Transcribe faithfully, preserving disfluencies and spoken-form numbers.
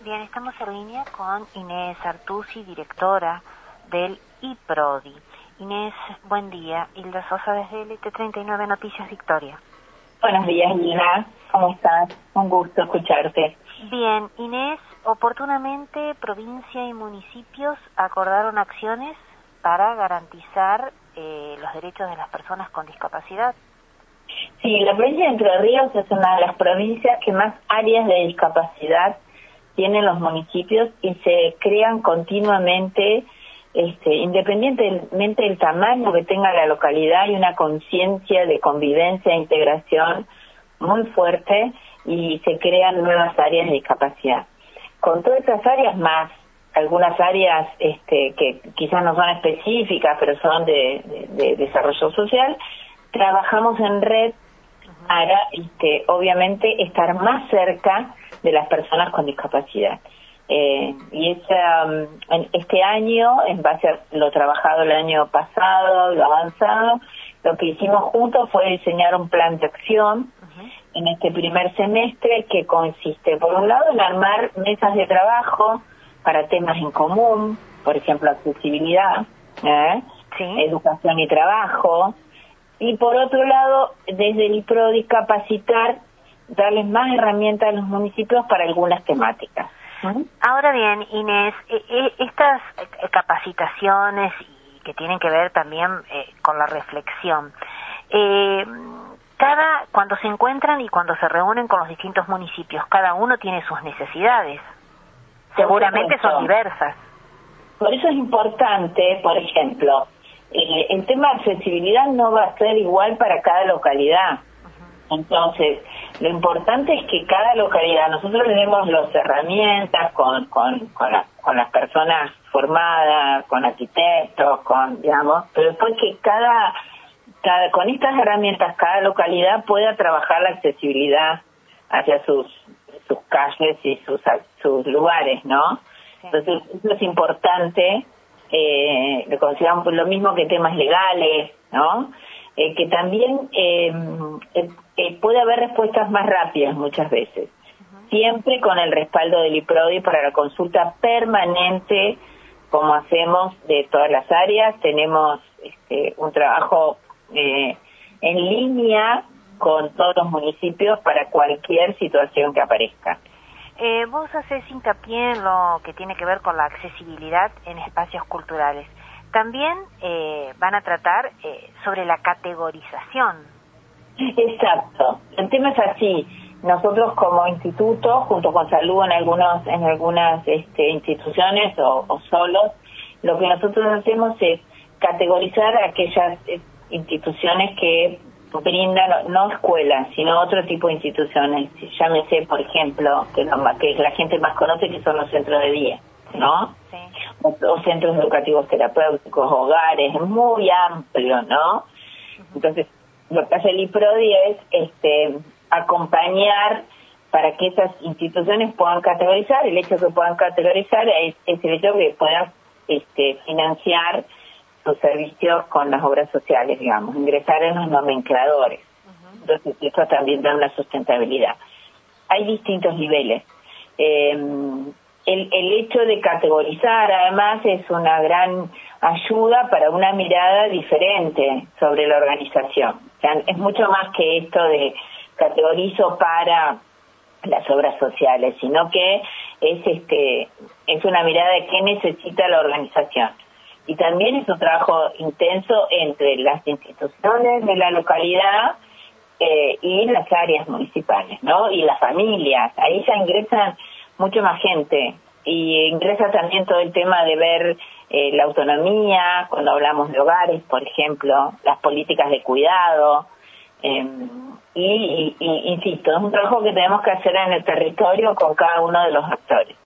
Bien, estamos en línea con Inés Artusi, directora del IPRODI. Inés, buen día. Hilda Sosa desde L T treinta y nueve Noticias Victoria. Buenos días, Hilda. ¿Cómo estás? Un gusto escucharte. Bien, Inés, oportunamente provincia y municipios acordaron acciones para garantizar eh, los derechos de las personas con discapacidad. Sí, la provincia de Entre Ríos es una de las provincias que más áreas de discapacidad tienen los municipios y se crean continuamente, este, independientemente del tamaño que tenga la localidad, hay una conciencia de convivencia e integración muy fuerte y se crean nuevas áreas de discapacidad. Con todas estas áreas más, algunas áreas este, que quizás no son específicas, pero son de, de, de desarrollo social, trabajamos en red para, este, obviamente, estar más cerca de las personas con discapacidad. Eh, y esa, um, este año, en base a lo trabajado el año pasado, lo avanzado, lo que hicimos juntos fue diseñar un plan de acción uh-huh. en este primer semestre que consiste, por un lado, en armar mesas de trabajo para temas en común, por ejemplo, accesibilidad, ¿eh? sí. educación y trabajo, y por otro lado, desde el IPRODI capacitar, darles más herramientas a los municipios para algunas temáticas. ¿Mm? Ahora bien, Inés, estas capacitaciones que tienen que ver también eh, con la reflexión, eh, cada cuando se encuentran y cuando se reúnen con los distintos municipios, cada uno tiene sus necesidades. Seguramente son diversas. Por eso es importante, por ejemplo, eh, el tema de accesibilidad no va a ser igual para cada localidad. Entonces, lo importante es que cada localidad, nosotros tenemos las herramientas con con con, la, con las personas formadas, con arquitectos, con, digamos, pero después que cada, cada, con estas herramientas, cada localidad pueda trabajar la accesibilidad hacia sus sus calles y sus sus lugares, ¿no? Sí. Entonces, eso es importante, eh, lo consideramos lo mismo que temas legales, ¿no? Eh, que también eh, eh, eh, puede haber respuestas más rápidas muchas veces, uh-huh. siempre con el respaldo del IPRODI para la consulta permanente, como hacemos de todas las áreas. Tenemos este, un trabajo eh, en línea con todos los municipios para cualquier situación que aparezca. Eh, vos hacés hincapié en lo que tiene que ver con la accesibilidad en espacios culturales. También eh, van a tratar eh, sobre la categorización. Exacto. El tema es así. Nosotros como instituto, junto con Salud en algunos en algunas este, instituciones o, o solos, lo que nosotros hacemos es categorizar aquellas eh, instituciones que brindan, no escuelas, sino otro tipo de instituciones. Llámese, por ejemplo, que, no, que la gente más conoce, que son los centros de día, ¿no? Sí. O, o centros educativos terapéuticos, hogares, es muy amplio, ¿no? Uh-huh. Entonces, lo que hace el IPRODI es este, acompañar para que esas instituciones puedan categorizar. El hecho que puedan categorizar es, es el hecho que puedan este, financiar sus servicios con las obras sociales, digamos, ingresar en los nomencladores. Uh-huh. Entonces, eso también da una sustentabilidad. Hay distintos niveles. Eh, el, el hecho de categorizar, además, es una gran ayuda para una mirada diferente sobre la organización. O sea, es mucho más que esto de categorizo para las obras sociales, sino que es este es una mirada de qué necesita la organización. Y también es un trabajo intenso entre las instituciones de la localidad eh, y las áreas municipales, ¿no? Y las familias. Ahí ya ingresan mucho más gente. Y ingresa también todo el tema de ver eh, la autonomía, cuando hablamos de hogares, por ejemplo, las políticas de cuidado. Eh, y, y, y, insisto, es un trabajo que tenemos que hacer en el territorio con cada uno de los actores.